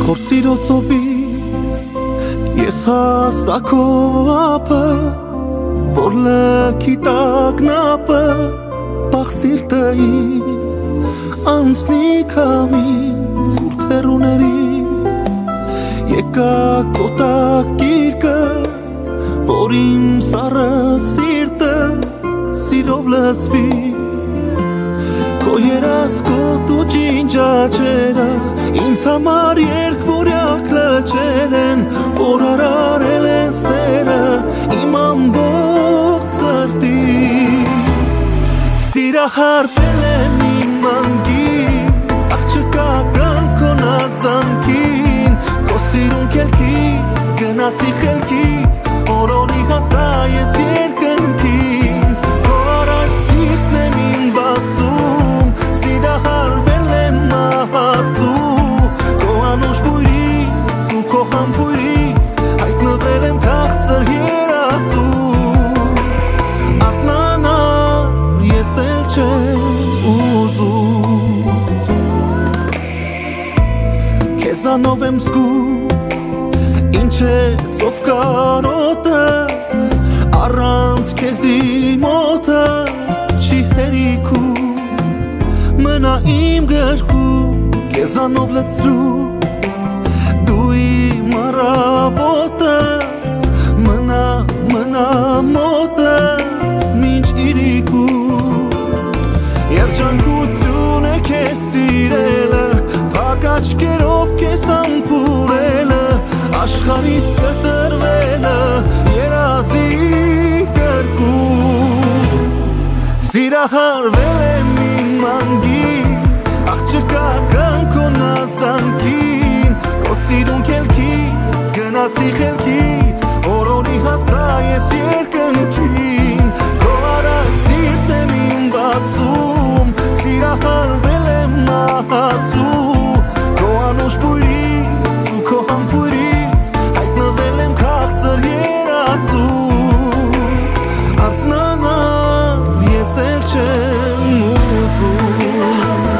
Խոր սիրո ծովից ես հասա քո ապը, որ լքի տագնապը բաղ սիրտը անցնի քամին սուրտ հեռուներից, եկա կոտակ գիրկը, որ իմ սառը սիրտը սիրով լցվի, քո երազկոտ ու ջինջաչերը ինձ համար երկվորյակ լճեր են, որ արարել են սերը իմ ամբողջ սրտին, սիրահարվել եմ իմ մանգին, աղջկա կյանքոն ազանքին, քո սիրուն կելքից գնացի խելքից, օրորի հասա ես երկնքին, քո առաջ սիրտն եմ իմ բացում, սիրահարվել եմ մահացու, քո անուշ բույրից ու քո համբույրից հայտնվել եմ քաղցր երազում, արթնանալ ես էլ չեմ ուզում, քեզանով եմ զգում ինչ է ծով կարոտը, առանց քեզի մոտը չի հերիքում, մնա իմ գրկում, քեզանով լցրու, դու իմ առավոտը, մնա մոտս մինչ իրիկում, երջանկություն է քեզ սիրելը, փակ աչքերով քեզ ամփուրելը, աշխարհից կտրվելը երազի կրկում, սիրահարվել եմ իմ մանգին, աղջկա կյանքոն ազանքին, քո սիրուն կելքից գնացի խելքից, օրորի հասա ես երկնքին, քո առաջ սիրտ եմ իմ բացում, սիրահարվել եմ մահացու, քո անուշ բույրից ու քո համբույրից հայտնվել եմ քաղցր երազում, արթնանալ ես էլ չեմ ուզում,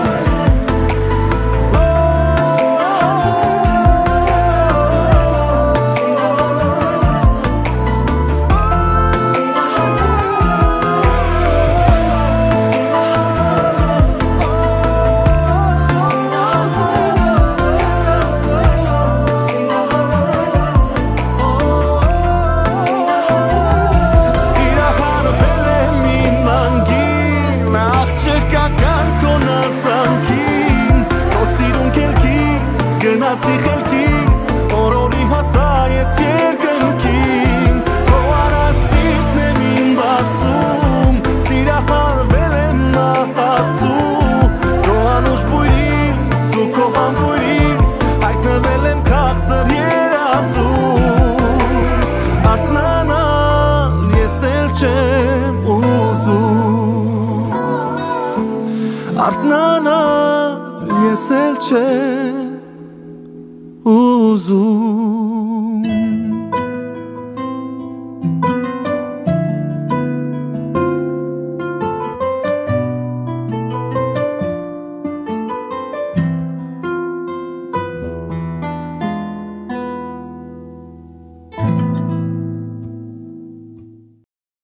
գնացի խելքից, օրորի հասա ես երկնքին, քո առաջ սիրտն եմ իմ բացում, սիրահարվել եմ մահացու, քո անուշ բույրից ու քո համբույրից հայտնվել եմ քաղցր երազում, արթնանալ ես էլ չեմ ուզում, արթնանալ ես էլ չեմ ուզում